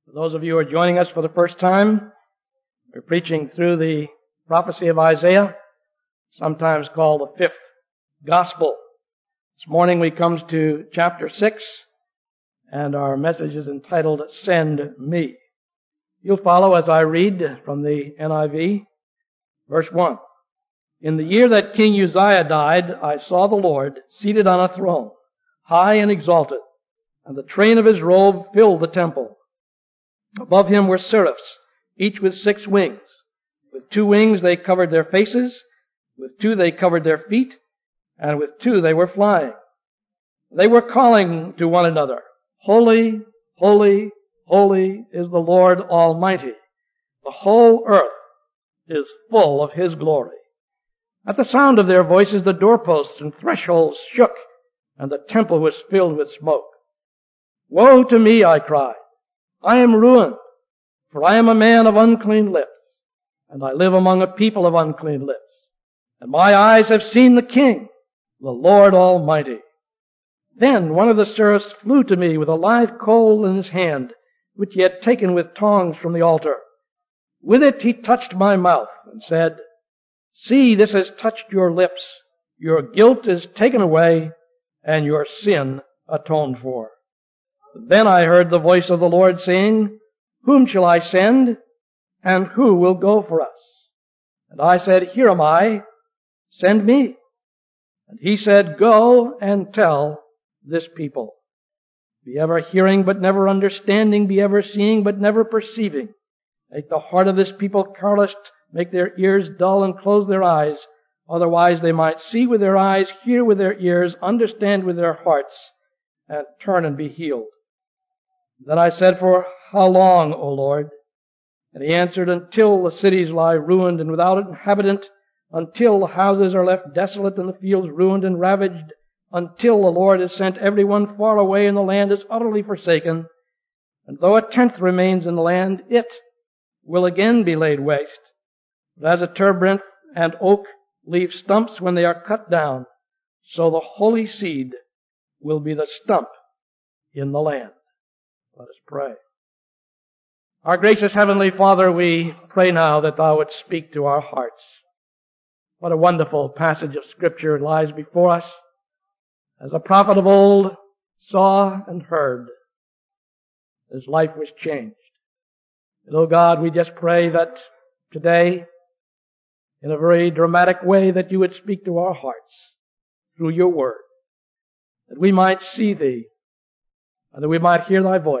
For those of you who are joining us for the first time, we're preaching through the prophecy of Isaiah, sometimes called the fifth gospel. This morning we come to chapter 6, and our message is entitled, Send Me. You'll follow as I read from the NIV, verse 1. In the year that King Uzziah died, I saw the Lord seated on a throne, high and exalted, and the train of his robe filled the temple. Above him were seraphs, each with 6 wings. With 2 wings they covered their faces, with 2 they covered their feet, and with 2 they were flying. They were calling to one another, Holy, holy, holy is the Lord Almighty. The whole earth is full of His glory. At the sound of their voices the doorposts and thresholds shook, and the temple was filled with smoke. Woe to me, I cried. I am ruined, for I am a man of unclean lips, and I live among a people of unclean lips. And my eyes have seen the King, the Lord Almighty. Then one of the seraphs flew to me with a live coal in his hand, which he had taken with tongs from the altar. With it he touched my mouth and said, See, this has touched your lips. Your guilt is taken away, and your sin atoned for. Then I heard the voice of the Lord saying, Whom shall I send, and who will go for us? And I said, Here am I, send me. And he said, Go and tell this people. Be ever hearing but never understanding, be ever seeing but never perceiving. Make the heart of this people calloused, make their ears dull and close their eyes. Otherwise they might see with their eyes, hear with their ears, understand with their hearts, and turn and be healed. Then I said, For how long, O Lord? And he answered, Until the cities lie ruined and without inhabitant, until the houses are left desolate and the fields ruined and ravaged, until the Lord has sent everyone far away and the land is utterly forsaken. And though 1/10 remains in the land, it will again be laid waste. But as a terebinth and oak leave stumps when they are cut down, so the holy seed will be the stump in the land. Let us pray. Our gracious Heavenly Father, we pray now that Thou wouldst speak to our hearts. What a wonderful passage of Scripture lies before us. As a prophet of old saw and heard, his life was changed. And, oh God, we just pray that today, in a very dramatic way, that You would speak to our hearts through Your Word, that we might see Thee, and that we might hear Thy voice,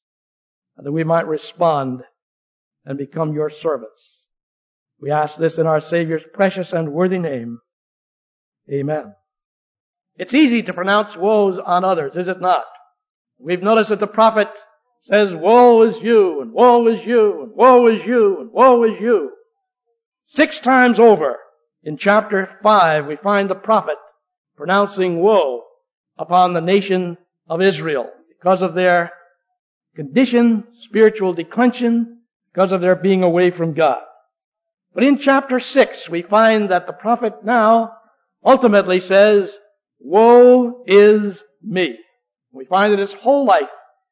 and that we might respond and become Your servants. We ask this in our Savior's precious and worthy name. Amen. It's easy to pronounce woes on others, is it not? We've noticed that the prophet says, Woe is you, and woe is you, and woe is you, and woe is you. 6 times over in chapter 5 we find the prophet pronouncing woe upon the nation of Israel because of their condition, spiritual declension, because of their being away from God. But in chapter 6 we find that the prophet now ultimately says, Woe is me. We find that his whole life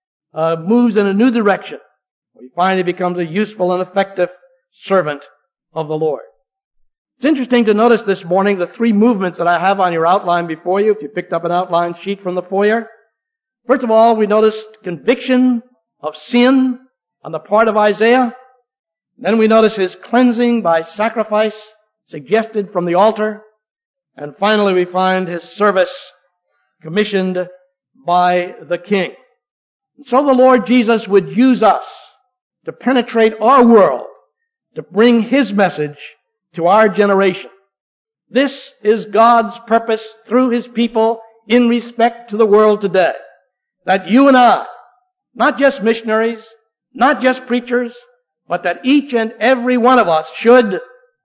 moves in a new direction. We find he becomes a useful and effective servant of the Lord. It's interesting to notice this morning the 3 movements that I have on your outline before you, if you picked up an outline sheet from the foyer. First of all, we noticed conviction of sin on the part of Isaiah. Then we notice his cleansing by sacrifice suggested from the altar. And finally we find his service commissioned by the King. And so the Lord Jesus would use us to penetrate our world, to bring His message to our generation. This is God's purpose through His people in respect to the world today. That you and I, not just missionaries, not just preachers, but that each and every one of us should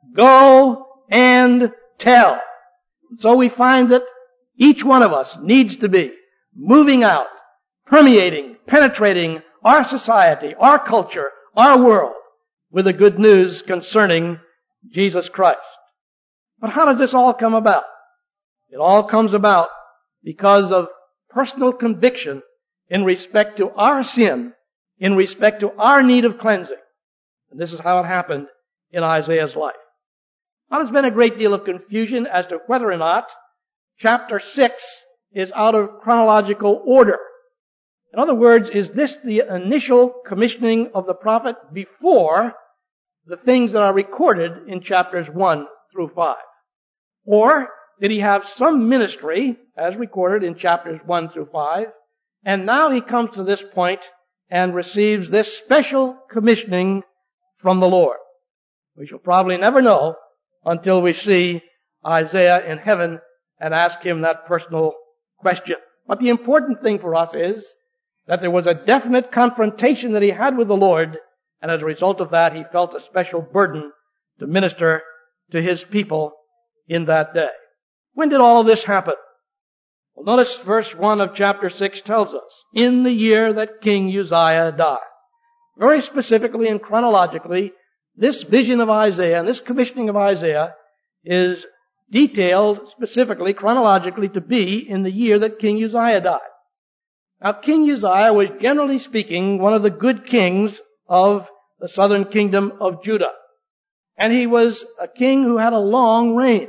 go and tell. So we find that each one of us needs to be moving out, permeating, penetrating our society, our culture, our world with the good news concerning Jesus Christ. But how does this all come about? It all comes about because of personal conviction in respect to our sin in respect to our need of cleansing. And this is how it happened in Isaiah's life. Now, there's been a great deal of confusion as to whether or not chapter 6 is out of chronological order. In other words, is this the initial commissioning of the prophet before the things that are recorded in chapters 1 through 5? Or did he have some ministry, as recorded in chapters 1 through 5, and now he comes to this point and receives this special commissioning from the Lord? We shall probably never know until we see Isaiah in heaven and ask him that personal question. But the important thing for us is that there was a definite confrontation that he had with the Lord, and as a result of that, he felt a special burden to minister to his people in that day. When did all of this happen? Well, notice verse 1 of chapter 6 tells us, in the year that King Uzziah died. Very specifically and chronologically, this vision of Isaiah and this commissioning of Isaiah is detailed specifically, chronologically, to be in the year that King Uzziah died. Now, King Uzziah was, generally speaking, one of the good kings of the southern kingdom of Judah. And he was a king who had a long reign,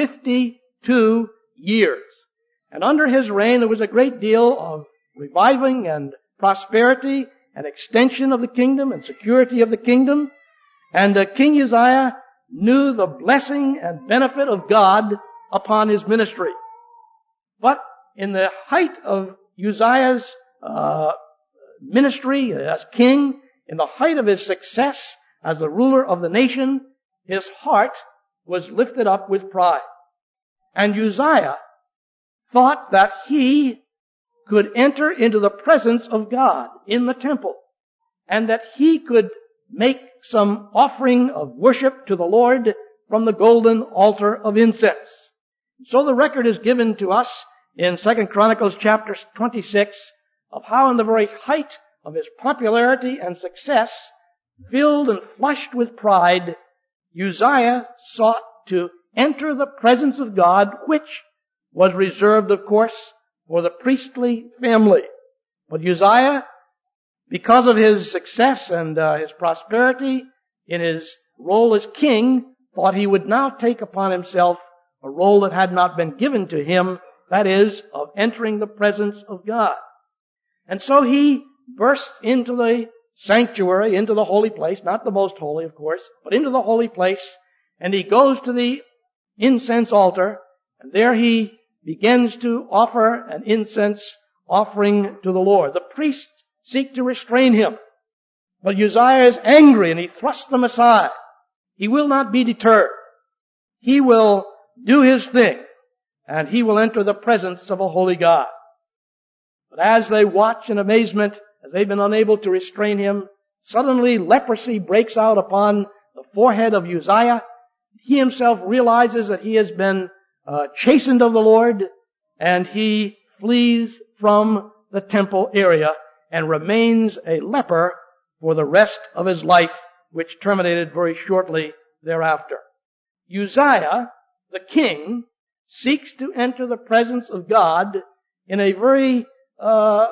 52 years. And under his reign, there was a great deal of reviving and prosperity and extension of the kingdom and security of the kingdom. And King Uzziah knew the blessing and benefit of God upon his ministry. But in the height of Uzziah's ministry as king, in the height of his success as the ruler of the nation, his heart was lifted up with pride. And Uzziah thought that he could enter into the presence of God in the temple, and that he could make some offering of worship to the Lord from the golden altar of incense. So the record is given to us in 2 Chronicles chapter 26 of how in the very height of his popularity and success, filled and flushed with pride, Uzziah sought to enter the presence of God, which was reserved, of course, for the priestly family. But Uzziah, because of his success and his prosperity in his role as king, thought he would now take upon himself a role that had not been given to him, that is, of entering the presence of God. And so he bursts into the sanctuary, into the holy place, not the most holy, of course, but into the holy place, and he goes to the incense altar, and there he begins to offer an incense offering to the Lord. The priests seek to restrain him, but Uzziah is angry and he thrusts them aside. He will not be deterred. He will do his thing, and he will enter the presence of a holy God. But as they watch in amazement, as they've been unable to restrain him, suddenly leprosy breaks out upon the forehead of Uzziah. He himself realizes that he has been chastened of the Lord, and he flees from the temple area and remains a leper for the rest of his life, which terminated very shortly thereafter. Uzziah, the king, seeks to enter the presence of God in a very, how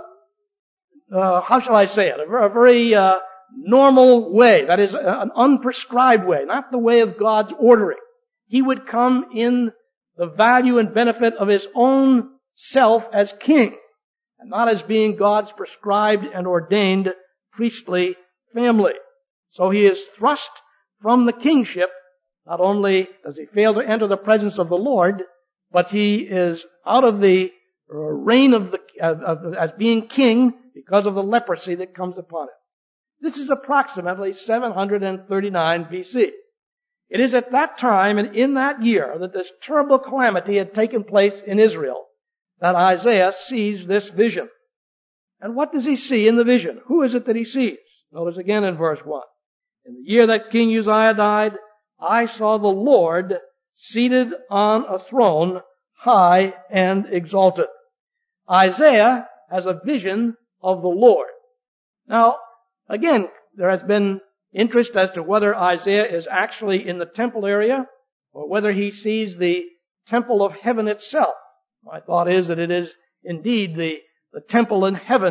shall I say it, a very normal way, that is, an unprescribed way, not the way of God's ordering. He would come in the value and benefit of his own self as king, and not as being God's prescribed and ordained priestly family. So he is thrust from the kingship. Not only does he fail to enter the presence of the Lord, but he is out of the reign of as being king because of the leprosy that comes upon him. This is approximately 739 BC. It is at that time and in that year that this terrible calamity had taken place in Israel that Isaiah sees this vision. And what does he see in the vision? Who is it that he sees? Notice again in verse 1. In the year that King Uzziah died, I saw the Lord seated on a throne, high and exalted. Isaiah has a vision of the Lord. Now, again, there has been interest as to whether Isaiah is actually in the temple area or whether he sees the temple of heaven itself. My thought is that it is indeed the temple in heaven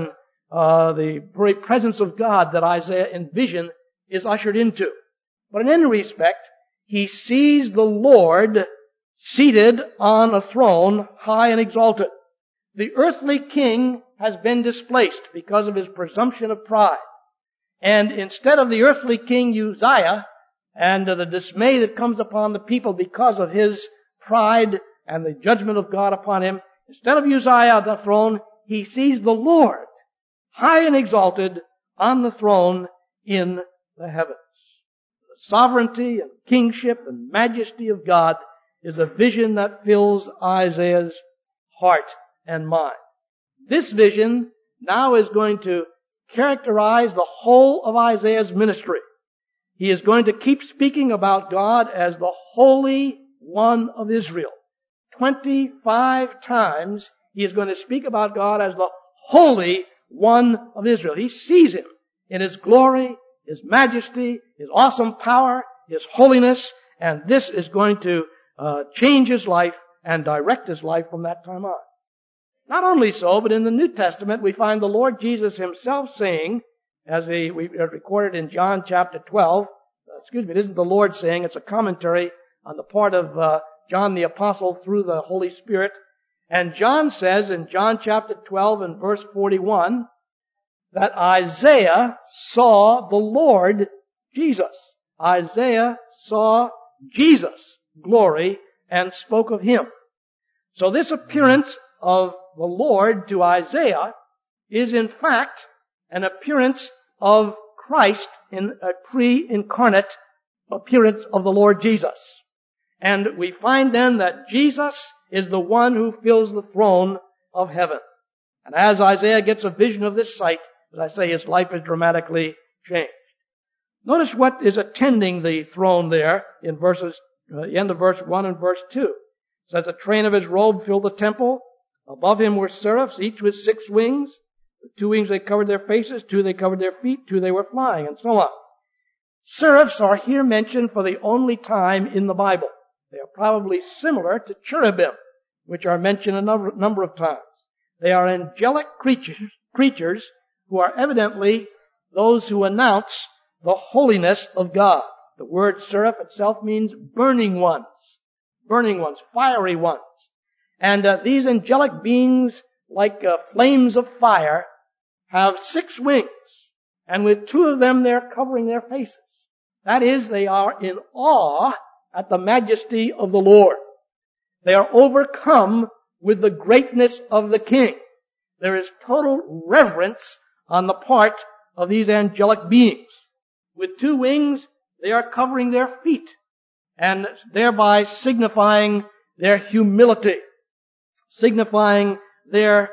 the very presence of God that Isaiah in vision is ushered into. But in any respect, he sees the Lord seated on a throne, high and exalted. The earthly king has been displaced because of his presumption of pride. And instead of the earthly king Uzziah and the dismay that comes upon the people because of his pride and the judgment of God upon him, instead of Uzziah on the throne, he sees the Lord high and exalted on the throne in the heavens. The sovereignty and kingship and majesty of God is a vision that fills Isaiah's heart and mind. This vision now is going to characterize the whole of Isaiah's ministry. He is going to keep speaking about God as the Holy One of Israel. 25 times he is going to speak about God as the Holy One of Israel. He sees him in his glory, his majesty, his awesome power, his holiness, and this is going to change his life and direct his life from that time on. Not only so, but in the New Testament we find the Lord Jesus himself saying, as we recorded in John chapter 12, it isn't the Lord saying, it's a commentary on the part of John the Apostle through the Holy Spirit. And John says in John chapter 12 and verse 41 that Isaiah saw the Lord Jesus. Isaiah saw Jesus' glory and spoke of him. So this appearance of the Lord to Isaiah is in fact an appearance of Christ in a pre-incarnate appearance of the Lord Jesus. And we find then that Jesus is the one who fills the throne of heaven. And as Isaiah gets a vision of this sight, as I say, his life is dramatically changed. Notice what is attending the throne there in the end of verse 1 and verse 2. It says, the train of his robe filled the temple. Above him were seraphs, each with 6 wings. With 2 wings they covered their faces, 2 they covered their feet, 2 they were flying, and so on. Seraphs are here mentioned for the only time in the Bible. They are probably similar to cherubim, which are mentioned a number of times. They are angelic creatures who are evidently those who announce the holiness of God. The word seraph itself means burning ones, fiery ones. And these angelic beings, like flames of fire, have 6 wings. And with 2 of them, they're covering their faces. That is, they are in awe at the majesty of the Lord. They are overcome with the greatness of the King. There is total reverence on the part of these angelic beings. With 2 wings, they are covering their feet and thereby signifying their humility, signifying their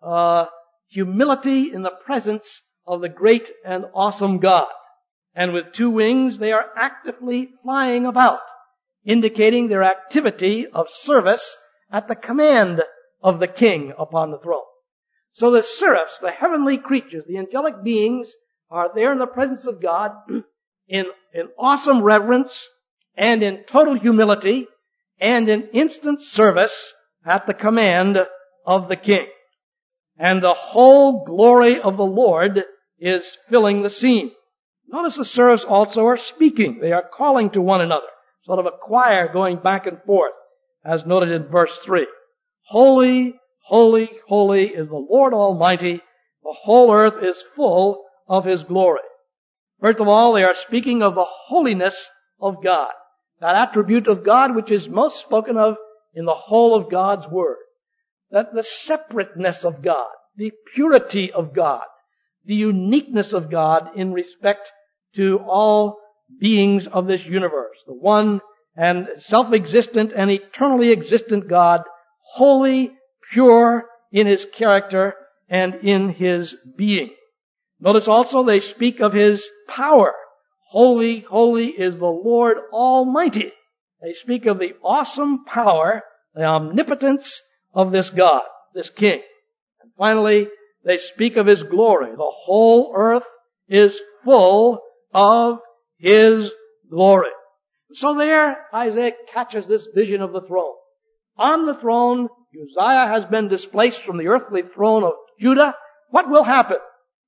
humility in the presence of the great and awesome God. And with 2 wings, they are actively flying about, indicating their activity of service at the command of the King upon the throne. So the seraphs, the heavenly creatures, the angelic beings, are there in the presence of God in awesome reverence and in total humility and in instant service at the command of the King. And the whole glory of the Lord is filling the scene. Notice the seraphs also are speaking. They are calling to one another. Sort of a choir going back and forth, as noted in verse 3. Holy, holy, holy is the Lord Almighty. The whole earth is full of His glory. First of all, they are speaking of the holiness of God. That attribute of God which is most spoken of in the whole of God's Word. That the separateness of God, the purity of God, the uniqueness of God in respect to all beings of this universe. The one and self-existent and eternally existent God, holy, pure in His character and in His being. Notice also they speak of His power. Holy, holy is the Lord Almighty. They speak of the awesome power, the omnipotence of this God, this King. And finally, they speak of His glory. The whole earth is full of His glory. So there, Isaiah catches this vision of the throne. On the throne, Uzziah has been displaced from the earthly throne of Judah. What will happen?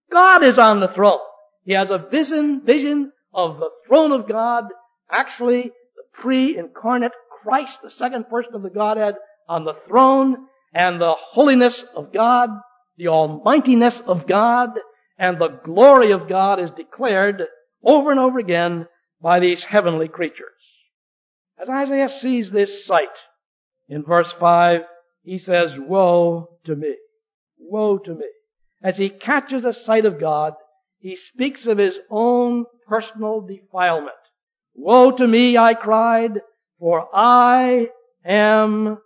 God is on the throne. He has a vision of the throne of God, actually the pre-incarnate Christ, the second person of the Godhead, on the throne, and the holiness of God, the almightiness of God, and the glory of God is declared over and over again by these heavenly creatures. As Isaiah sees this sight, in verse 5, he says, "Woe to me! Woe to me!" As he catches a sight of God, he speaks of his own personal defilement. "Woe to me," I cried, "for I am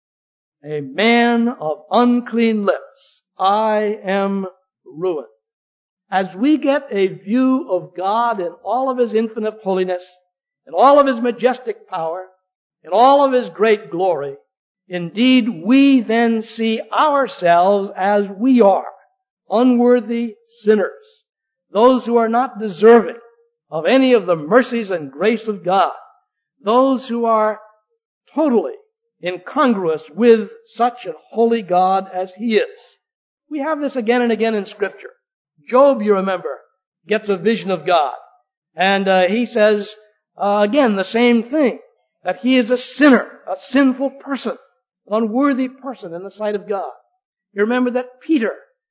a man of unclean lips. I am ruined." As we get a view of God in all of His infinite holiness, in all of His majestic power, in all of His great glory, indeed we then see ourselves as we are, unworthy sinners, those who are not deserving of any of the mercies and grace of God, those who are totally incongruous with such a holy God as He is. We have this again and again in Scripture. Job, you remember, gets a vision of God. And he says, again, the same thing, that he is a sinner, a sinful person, an unworthy person in the sight of God. You remember that Peter,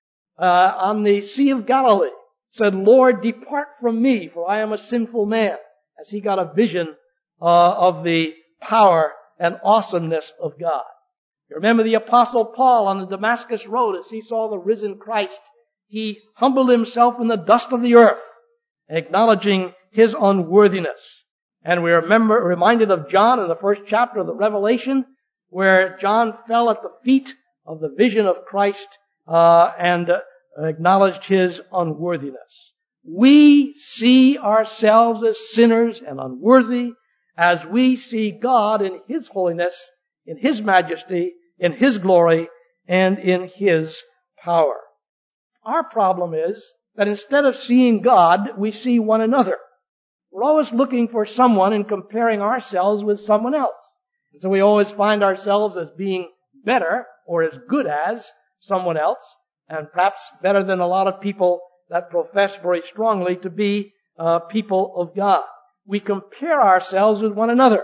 on the Sea of Galilee, said, "Lord, depart from me, for I am a sinful man," as he got a vision of the power and awesomeness of God. You remember the Apostle Paul on the Damascus Road, as he saw the risen Christ, he humbled himself in the dust of the earth, acknowledging his unworthiness. And we reminded of John in the first chapter of the Revelation, where John fell at the feet of the vision of Christ and acknowledged his unworthiness. We see ourselves as sinners and unworthy as we see God in His holiness, in His majesty, in His glory, and in His power. Our problem is that instead of seeing God, we see one another. We're always looking for someone and comparing ourselves with someone else. And so we always find ourselves as being better or as good as someone else, and perhaps better than a lot of people that profess very strongly to be people of God. We compare ourselves with one another.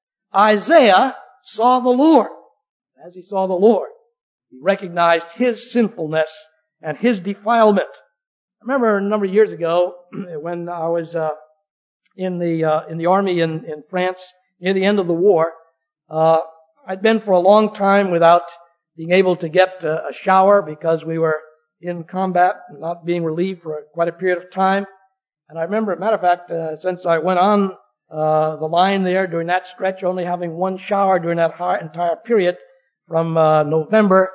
Isaiah saw the Lord. As he saw the Lord, he recognized his sinfulness and his defilement. I remember a number of years ago when I was in the army in France near the end of the war. I'd been for a long time without being able to get a shower because we were in combat and not being relieved for quite a period of time. And I remember, as a matter of fact, since I went on the line there during that stretch, only having one shower during that entire period from November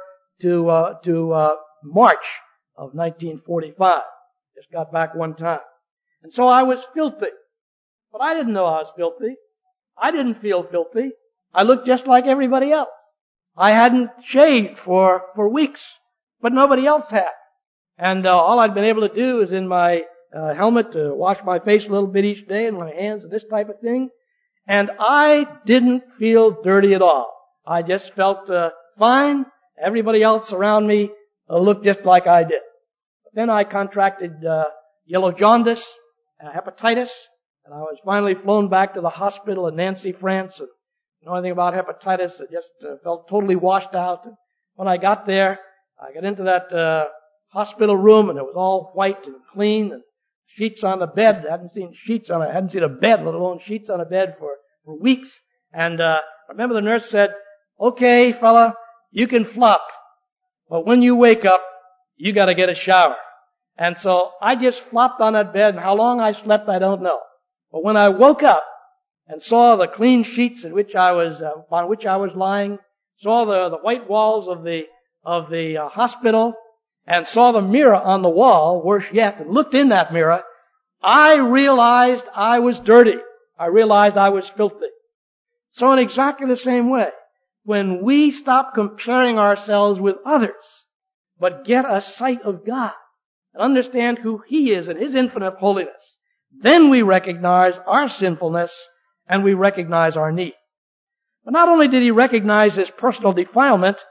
to March of 1945. Just got back one time. And so I was filthy. But I didn't know I was filthy. I didn't feel filthy. I looked just like everybody else. I hadn't shaved for weeks, but nobody else had. And all I'd been able to do is in my helmet to wash my face a little bit each day and my hands and this type of thing. And I didn't feel dirty at all. I just felt fine. Everybody else around me looked just like I did. But then I contracted yellow jaundice, hepatitis, and I was finally flown back to the hospital in Nancy, France. And you know anything about hepatitis? I just felt totally washed out. And when I got there, I got into that hospital room, and it was all white and clean, and sheets on the bed. I hadn't seen a bed, let alone sheets on a bed for weeks. And I remember the nurse said, "Okay, fella, you can flop, but when you wake up, you got to get a shower." And so I just flopped on that bed, and how long I slept, I don't know. But when I woke up and saw the clean sheets upon which I was lying, saw the white walls of the hospital, and saw the mirror on the wall, worse yet, and looked in that mirror, I realized I was dirty. I realized I was filthy. So in exactly the same way, when we stop comparing ourselves with others, but get a sight of God, and understand who He is and His infinite holiness, then we recognize our sinfulness and we recognize our need. But not only did he recognize his personal defilement,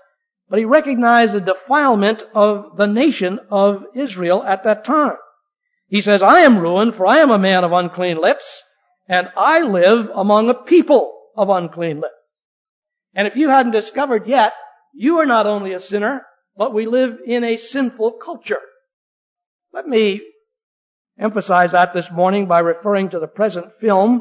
But he recognized the defilement of the nation of Israel at that time. He says, I am ruined, for I am a man of unclean lips, and I live among a people of unclean lips. And if you hadn't discovered yet, you are not only a sinner, but we live in a sinful culture. Let me emphasize that this morning by referring to the present film,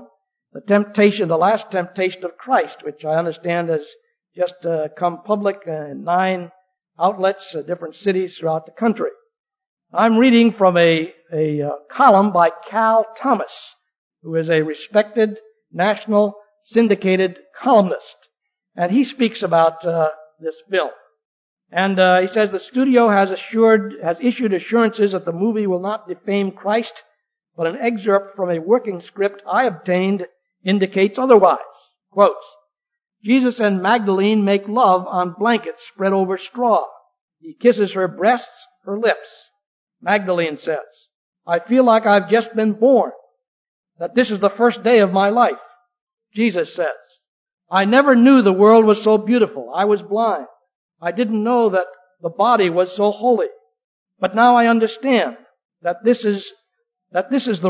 The Last Temptation of Christ, which I understand has just come public in 9 outlets, different cities throughout the country. I'm reading from a column by Cal Thomas, who is a respected national syndicated columnist. And he speaks about this film. And he says the studio has issued assurances that the movie will not defame Christ, but an excerpt from a working script I obtained indicates otherwise. Quotes, Jesus and Magdalene make love on blankets spread over straw. He kisses her breasts, her lips. Magdalene says, I feel like I've just been born, that this is the first day of my life. Jesus says, I never knew the world was so beautiful. I was blind. I didn't know that the body was so holy. But now I understand that this is the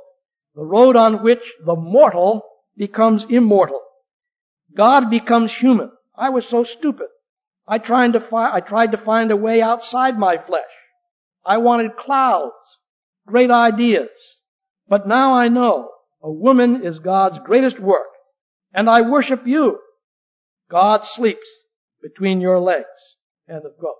road on which the mortal becomes immortal. God becomes human. I was so stupid. I tried to find a way outside my flesh. I wanted clouds, great ideas. But now I know a woman is God's greatest work, and I worship you. God sleeps between your legs. End of quote.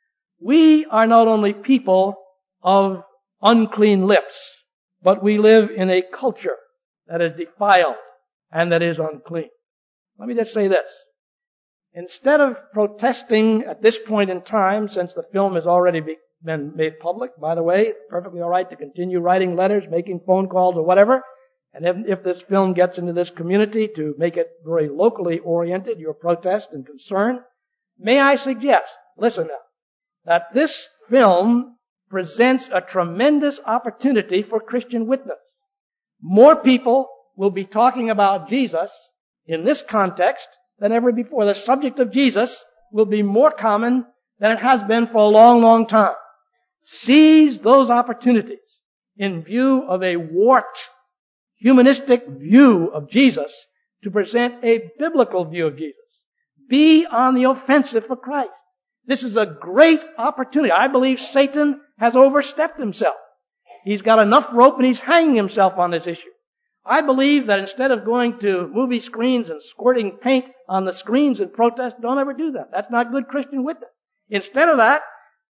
We are not only people of unclean lips, but we live in a culture that is defiled and that is unclean. Let me just say this. Instead of protesting at this point in time, since the film has already been made public, by the way, perfectly all right to continue writing letters, making phone calls or whatever, and if this film gets into this community to make it very locally oriented, your protest and concern, may I suggest, listen now, that this film presents a tremendous opportunity for Christian witness. More people will be talking about Jesus in this context than ever before. The subject of Jesus will be more common than it has been for a long, long time. Seize those opportunities in view of a warped, humanistic view of Jesus to present a biblical view of Jesus. Be on the offensive for Christ. This is a great opportunity. I believe Satan has overstepped himself. He's got enough rope and he's hanging himself on this issue. I believe that instead of going to movie screens and squirting paint on the screens in protest, don't ever do that. That's not good Christian witness. Instead of that,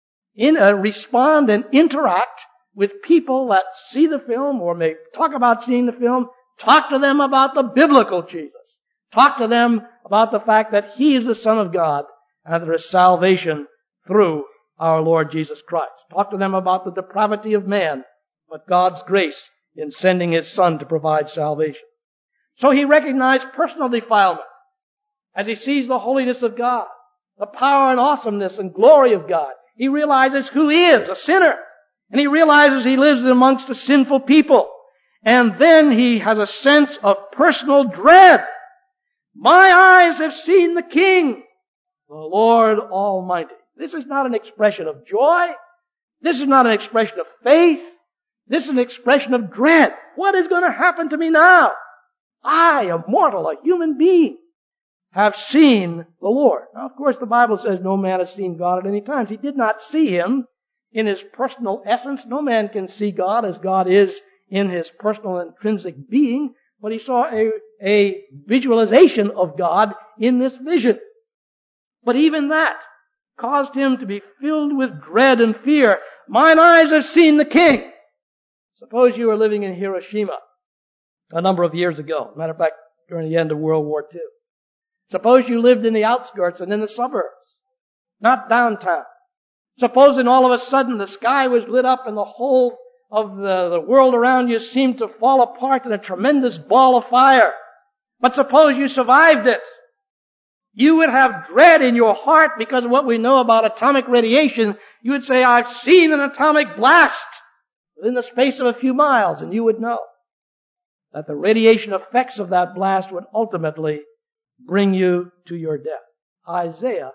respond and interact with people that see the film or may talk about seeing the film. Talk to them about the biblical Jesus. Talk to them about the fact that He is the Son of God and there is salvation through our Lord Jesus Christ. Talk to them about the depravity of man, but God's grace in sending His Son to provide salvation. So he recognized personal defilement as he sees the holiness of God, the power and awesomeness and glory of God. He realizes who he is, a sinner. And he realizes he lives amongst a sinful people. And then he has a sense of personal dread. My eyes have seen the King, the Lord Almighty. This is not an expression of joy. This is not an expression of faith. This is an expression of dread. What is going to happen to me now? I, a mortal, a human being, have seen the Lord. Now, of course, the Bible says no man has seen God at any time. He did not see Him in His personal essence. No man can see God as God is in His personal intrinsic being, but he saw a visualization of God in this vision. But even that caused him to be filled with dread and fear. Mine eyes have seen the King. Suppose you were living in Hiroshima a number of years ago. Matter of fact, during the end of World War II. Suppose you lived in the outskirts and in the suburbs, not downtown. Supposing all of a sudden the sky was lit up and the whole of the world around you seemed to fall apart in a tremendous ball of fire. But suppose you survived it. You would have dread in your heart because of what we know about atomic radiation. You would say, I've seen an atomic blast within the space of a few miles, and you would know that the radiation effects of that blast would ultimately bring you to your death. Isaiah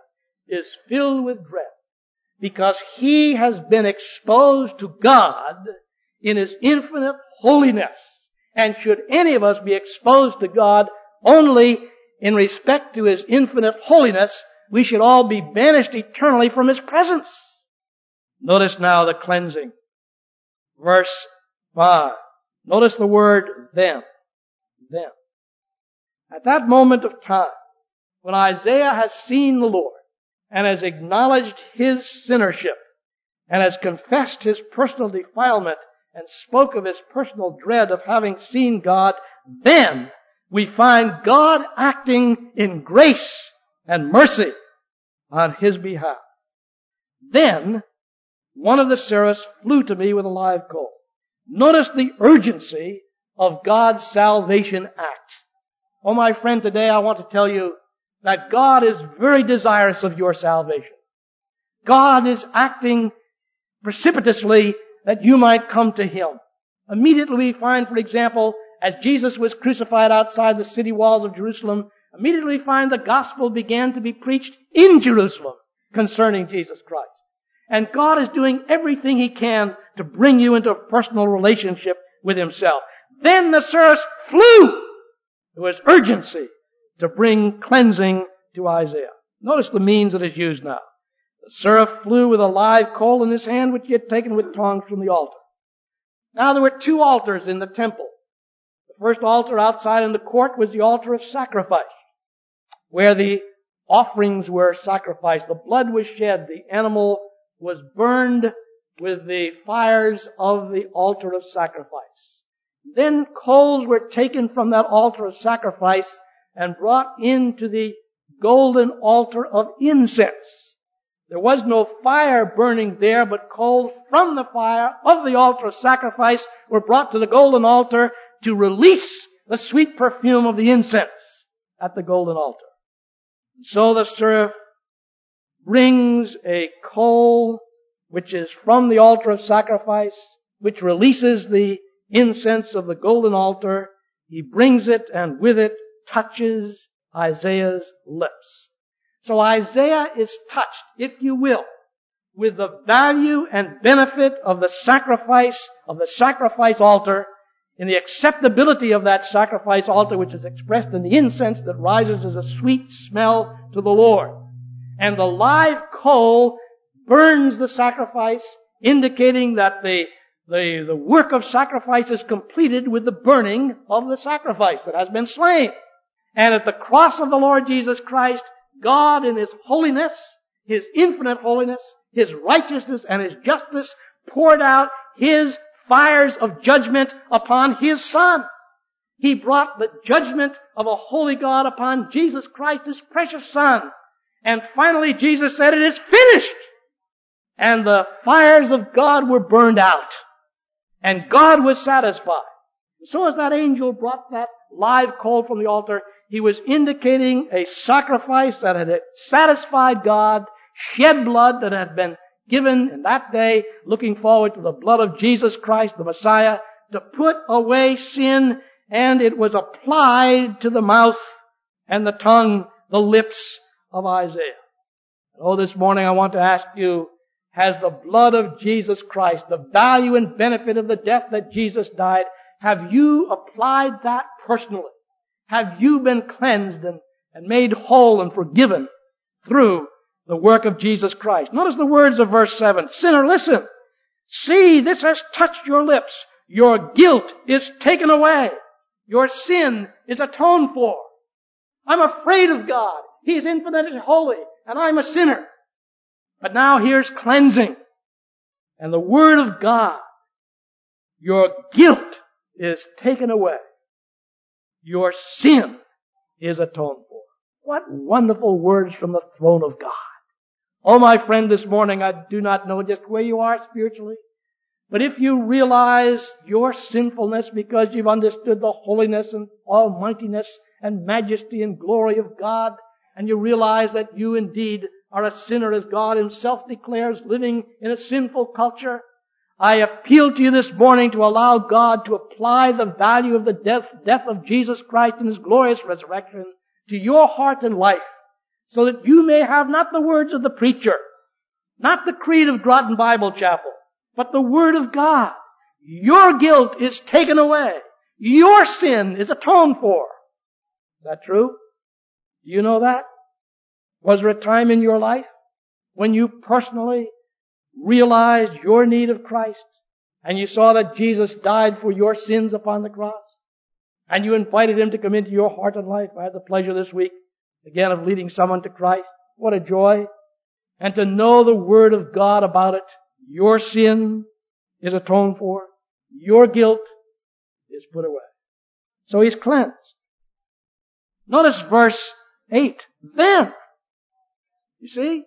is filled with dread because he has been exposed to God in His infinite holiness. And should any of us be exposed to God only in respect to His infinite holiness, we should all be banished eternally from His presence. Notice now the cleansing. Verse 5. Notice the word then. Then. At that moment of time, when Isaiah has seen the Lord and has acknowledged his sinnership and has confessed his personal defilement and spoke of his personal dread of having seen God, then we find God acting in grace and mercy on his behalf. Then one of the seraphs flew to me with a live coal. Notice the urgency of God's salvation act. Oh, my friend, today I want to tell you that God is very desirous of your salvation. God is acting precipitously that you might come to Him. Immediately we find, for example, as Jesus was crucified outside the city walls of Jerusalem, immediately we find the gospel began to be preached in Jerusalem concerning Jesus Christ. And God is doing everything He can to bring you into a personal relationship with Himself. Then the seraphs flew. There was urgency to bring cleansing to Isaiah. Notice the means that is used now. The seraph flew with a live coal in his hand, which he had taken with tongs from the altar. Now there were two altars in the temple. The first altar outside in the court was the altar of sacrifice, where the offerings were sacrificed. The blood was shed. The animal was burned with the fires of the altar of sacrifice. Then coals were taken from that altar of sacrifice and brought into the golden altar of incense. There was no fire burning there, but coals from the fire of the altar of sacrifice were brought to the golden altar to release the sweet perfume of the incense at the golden altar. So the seraph brings a coal which is from the altar of sacrifice, which releases the incense of the golden altar. He brings it and with it touches Isaiah's lips. So Isaiah is touched, if you will, with the value and benefit of the sacrifice altar, in the acceptability of that sacrifice altar, which is expressed in the incense that rises as a sweet smell to the Lord. And the live coal burns the sacrifice, indicating that the work of sacrifice is completed with the burning of the sacrifice that has been slain. And at the cross of the Lord Jesus Christ, God in His holiness, His infinite holiness, His righteousness and His justice poured out His fires of judgment upon His Son. He brought the judgment of a holy God upon Jesus Christ, His precious Son. And finally Jesus said, "It is finished." And the fires of God were burned out. And God was satisfied. So as that angel brought that live coal from the altar, he was indicating a sacrifice that had satisfied God, shed blood that had been given in that day, looking forward to the blood of Jesus Christ, the Messiah, to put away sin, and it was applied to the mouth and the tongue, the lips of Isaiah. Oh, this morning I want to ask you, has the blood of Jesus Christ, the value and benefit of the death that Jesus died, have you applied that personally? Have you been cleansed and made whole and forgiven through the work of Jesus Christ? Notice the words of verse 7. Sinner, listen. See, this has touched your lips. Your guilt is taken away. Your sin is atoned for. I'm afraid of God. He is infinitely holy, and I'm a sinner. But now here's cleansing. And the Word of God. Your guilt is taken away. Your sin is atoned for. What wonderful words from the throne of God. Oh, my friend, this morning I do not know just where you are spiritually. But if you realize your sinfulness because you've understood the holiness and almightiness and majesty and glory of God, and you realize that you indeed are a sinner as God Himself declares, living in a sinful culture, I appeal to you this morning to allow God to apply the value of the death of Jesus Christ and His glorious resurrection to your heart and life, so that you may have not the words of the preacher, not the creed of Groton Bible Chapel, but the Word of God. Your guilt is taken away. Your sin is atoned for. Is that true? Do you know that? Was there a time in your life when you personally realized your need of Christ and you saw that Jesus died for your sins upon the cross and you invited Him to come into your heart and life? I had the pleasure this week, again, of leading someone to Christ. What a joy. And to know the Word of God about it. Your sin is atoned for. Your guilt is put away. So he's cleansed. Notice verse 8. Then, you see,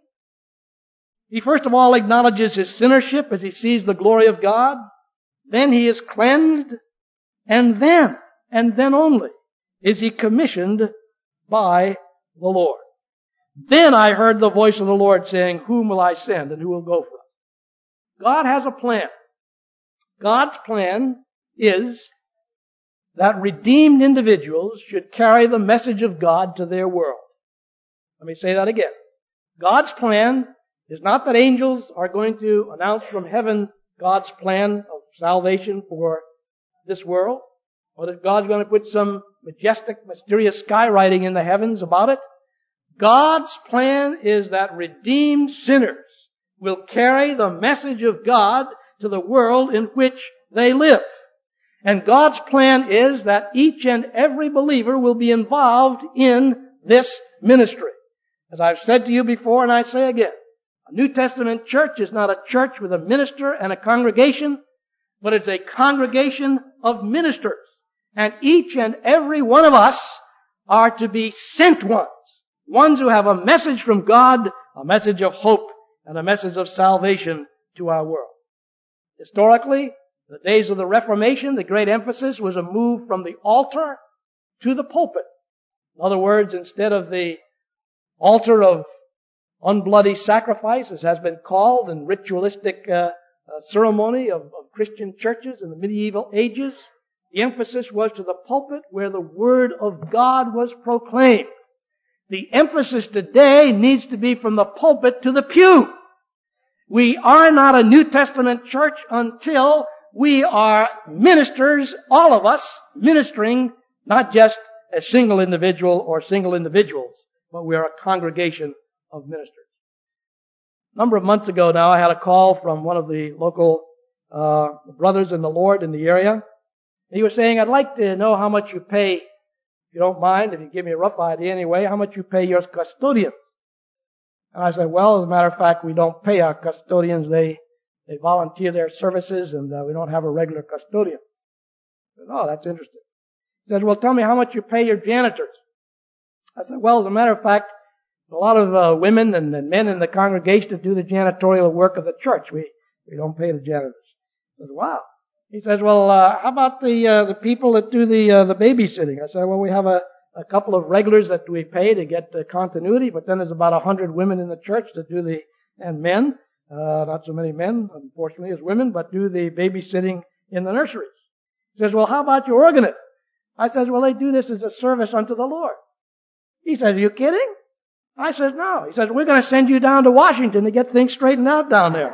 he first of all acknowledges his sinnership as he sees the glory of God. Then he is cleansed. And then only, is he commissioned by the Lord. Then I heard the voice of the Lord saying, whom will I send and who will go for us? God has a plan. God's plan is that redeemed individuals should carry the message of God to their world. Let me say that again. God's plan is not that angels are going to announce from heaven God's plan of salvation for this world, or that God's going to put some majestic, mysterious skywriting in the heavens about it. God's plan is that redeemed sinners will carry the message of God to the world in which they live. And God's plan is that each and every believer will be involved in this ministry. As I've said to you before, and I say again, a New Testament church is not a church with a minister and a congregation, but it's a congregation of ministers. And each and every one of us are to be sent ones who have a message from God, a message of hope, and a message of salvation to our world. Historically, in the days of the Reformation, the great emphasis was a move from the altar to the pulpit. In other words, instead of the altar of unbloody sacrifice, as has been called in ritualistic ceremony of Christian churches in the medieval ages, the emphasis was to the pulpit where the Word of God was proclaimed. The emphasis today needs to be from the pulpit to the pew. We are not a New Testament church until we are ministers, all of us, ministering not just a single individual or single individuals, but we are a congregation of ministers. A number of months ago now, I had a call from one of the local brothers in the Lord in the area. He was saying, I'd like to know how much you pay, if you don't mind, if you give me a rough idea anyway, how much you pay your custodians. And I said, well, as a matter of fact, we don't pay our custodians. They volunteer their services, and we don't have a regular custodian. I said, oh, that's interesting. He said, well, tell me how much you pay your janitors. I said, well, as a matter of fact, a lot of women and men in the congregation that do the janitorial work of the church. We don't pay the janitors. I said, wow. He says, well, how about the people that do the babysitting? I said, well, we have a couple of regulars that we pay to get continuity, but then there's about 100 women in the church that do and men, not so many men, unfortunately, as women, but do the babysitting in the nurseries. He says, well, how about your organists? I says, well, they do this as a service unto the Lord. He says, are you kidding? I said, no. He says, we're going to send you down to Washington to get things straightened out down there.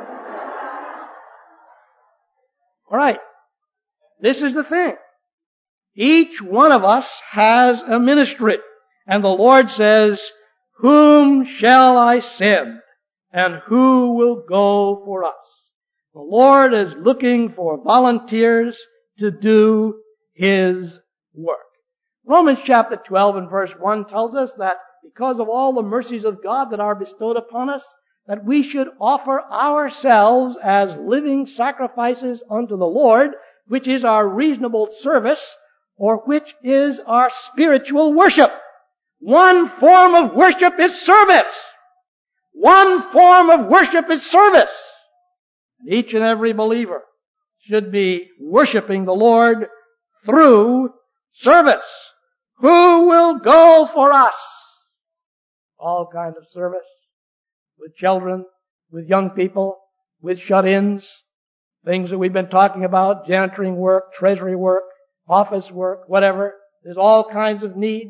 All right. This is the thing. Each one of us has a ministry. And the Lord says, whom shall I send? And who will go for us? The Lord is looking for volunteers to do His work. Romans chapter 12 and verse 1 tells us that because of all the mercies of God that are bestowed upon us, that we should offer ourselves as living sacrifices unto the Lord, which is our reasonable service, or which is our spiritual worship. One form of worship is service. One form of worship is service. Each and every believer should be worshiping the Lord through service. Who will go for us? All kinds of service. With children, with young people, with shut-ins, things that we've been talking about, janitoring work, treasury work, office work, whatever. There's all kinds of need.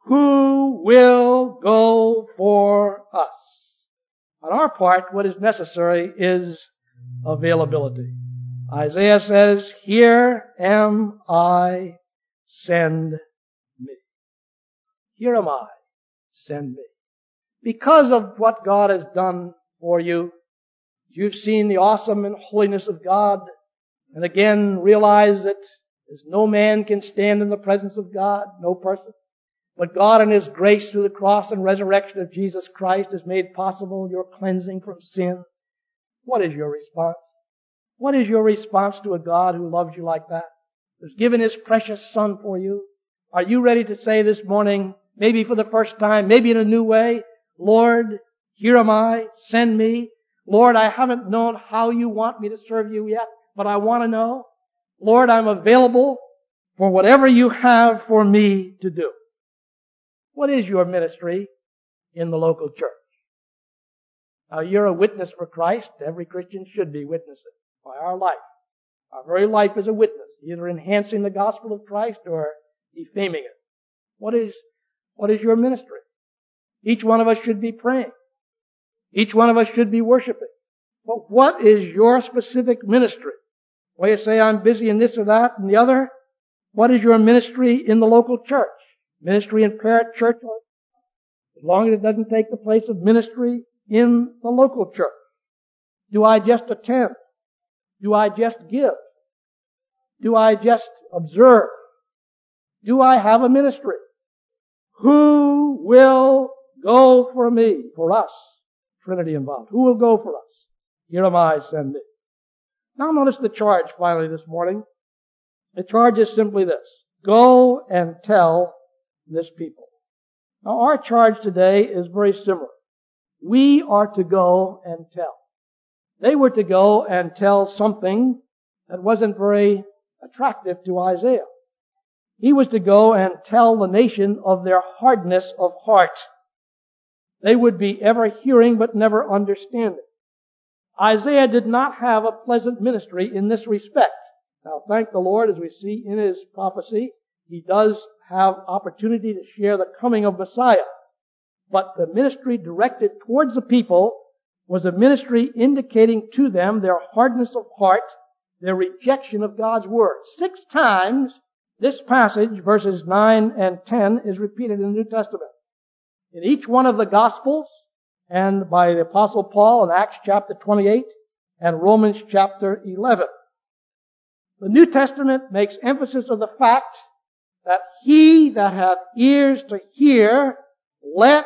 who will go for us? On our part, what is necessary is availability. Isaiah says, here am I, send me. Here am I, send me. Because of what God has done for you, you've seen the awesome and holiness of God, and again realize that as no man can stand in the presence of God, no person. But God in His grace through the cross and resurrection of Jesus Christ has made possible your cleansing from sin. What is your response? What is your response to a God who loves you like that? Who's given His precious Son for you? Are you ready to say this morning, maybe for the first time, maybe in a new way, Lord, here am I, send me. Lord, I haven't known how you want me to serve you yet, but I want to know. Lord, I'm available for whatever you have for me to do. What is your ministry in the local church? Now, you're a witness for Christ. Every Christian should be witnessing by our life. Our very life is a witness, either enhancing the gospel of Christ or defaming it. What is your ministry? Each one of us should be praying. Each one of us should be worshiping. But what is your specific ministry? Well, you say, I'm busy in this or that and the other. What is your ministry in the local church? Ministry in parent church, as long as it doesn't take the place of ministry in the local church. Do I just attend? Do I just give? Do I just observe? Do I have a ministry? Who will go for me, for us? Trinity involved. Who will go for us? Here am I, send me. Now notice the charge finally this morning. The charge is simply this. Go and tell this people. Now our charge today is very similar. We are to go and tell. They were to go and tell something that wasn't very attractive to Isaiah. He was to go and tell the nation of their hardness of heart. They would be ever hearing but never understanding. Isaiah did not have a pleasant ministry in this respect. Now, thank the Lord, as we see in his prophecy, he does have opportunity to share the coming of Messiah. But the ministry directed towards the people was a ministry indicating to them their hardness of heart, their rejection of God's Word. 6 times this passage, verses 9 and 10, is repeated in the New Testament. In each one of the Gospels, and by the Apostle Paul in Acts chapter 28 and Romans chapter 11. The New Testament makes emphasis of the fact that he that hath ears to hear, let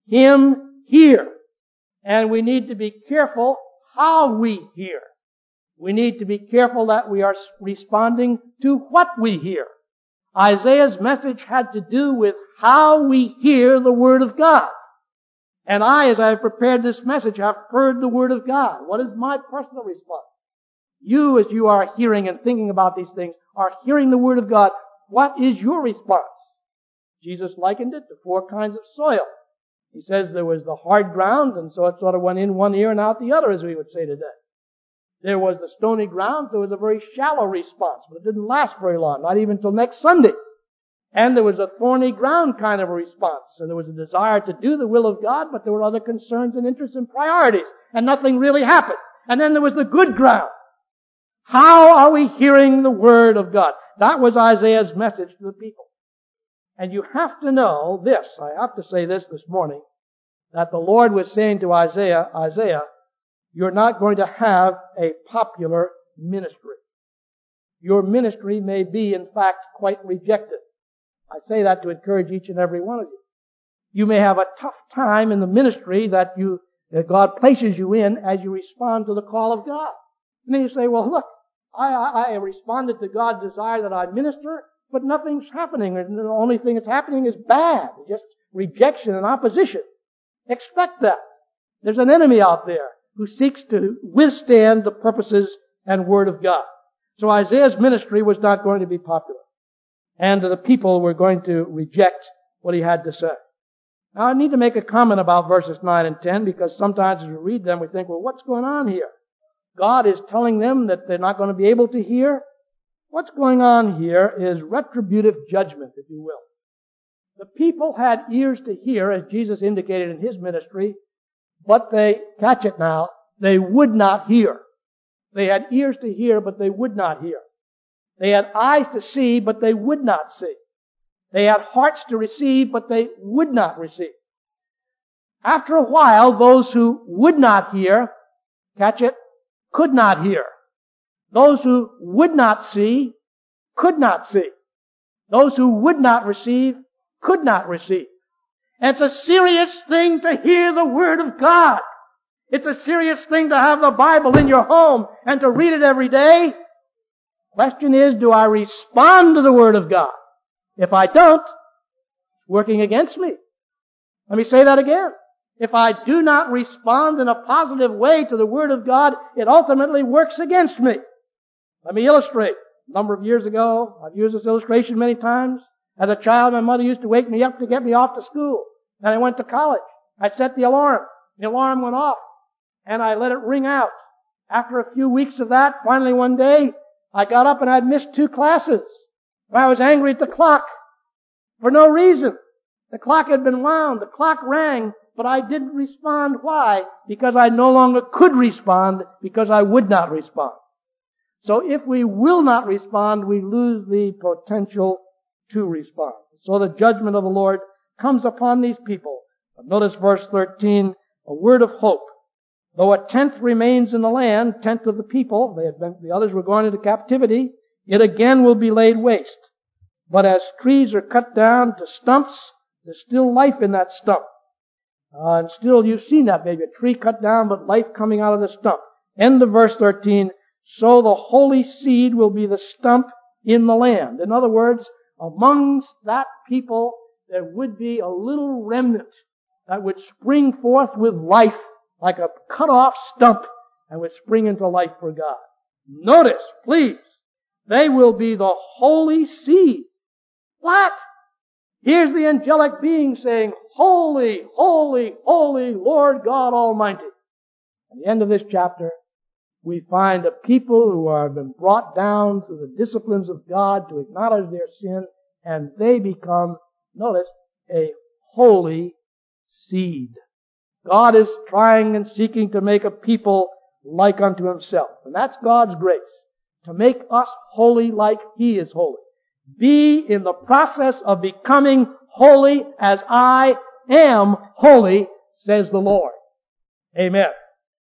him hear. And we need to be careful how we hear. We need to be careful that we are responding to what we hear. Isaiah's message had to do with how we hear the Word of God. And I, as I have prepared this message, have heard the Word of God. What is my personal response? You, as you are hearing and thinking about these things, are hearing the Word of God. What is your response? Jesus likened it to 4 kinds of soil. He says there was the hard ground, and so it sort of went in one ear and out the other, as we would say today. There was the stony ground, so it was a very shallow response, but it didn't last very long, not even until next Sunday. And there was a thorny ground kind of a response. So there was a desire to do the will of God, but there were other concerns and interests and priorities, and nothing really happened. And then there was the good ground. How are we hearing the Word of God? That was Isaiah's message to the people. And you have to know this, I have to say this morning, that the Lord was saying to Isaiah, you're not going to have a popular ministry. Your ministry may be, in fact, quite rejected. I say that to encourage each and every one of you. You may have a tough time in the ministry that God places you in as you respond to the call of God. And then you say, well, look, I responded to God's desire that I minister, but nothing's happening. And the only thing that's happening is bad. Just rejection and opposition. Expect that. There's an enemy out there who seeks to withstand the purposes and Word of God. So Isaiah's ministry was not going to be popular. And the people were going to reject what he had to say. Now I need to make a comment about verses 9 and 10 because sometimes as we read them we think, well, what's going on here? God is telling them that they're not going to be able to hear. What's going on here is retributive judgment, if you will. The people had ears to hear, as Jesus indicated in His ministry, but they, catch it now, they would not hear. They had ears to hear, but they would not hear. They had eyes to see, but they would not see. They had hearts to receive, but they would not receive. After a while, those who would not hear, catch it, could not hear. Those who would not see, could not see. Those who would not receive, could not receive. And it's a serious thing to hear the Word of God. It's a serious thing to have the Bible in your home and to read it every day. Question is, do I respond to the Word of God? If I don't, it's working against me. Let me say that again. If I do not respond in a positive way to the Word of God, it ultimately works against me. Let me illustrate. A number of years ago, I've used this illustration many times. As a child, my mother used to wake me up to get me off to school. Then I went to college. I set the alarm. The alarm went off. And I let it ring out. After a few weeks of that, finally one day, I got up and I'd missed 2 classes. I was angry at the clock for no reason. The clock had been wound. The clock rang, but I didn't respond. Why? Because I no longer could respond, because I would not respond. So if we will not respond, we lose the potential to respond. So the judgment of the Lord comes upon these people. But notice verse 13, a word of hope. Though a tenth remains in the land, tenth of the people, the others were going into captivity, it again will be laid waste. But as trees are cut down to stumps, there's still life in that stump. And still you've seen that maybe, a tree cut down, but life coming out of the stump. End of verse 13, so the holy seed will be the stump in the land. In other words, amongst that people, there would be a little remnant that would spring forth with life, like a cut-off stump, and would spring into life for God. Notice, please, they will be the holy seed. What? Here's the angelic being saying, holy, holy, holy Lord God Almighty. At the end of this chapter, we find a people who have been brought down through the disciplines of God to acknowledge their sin, and they become, notice, a holy seed. God is trying and seeking to make a people like unto Himself. And that's God's grace. To make us holy like He is holy. Be in the process of becoming holy as I am holy, says the Lord. Amen.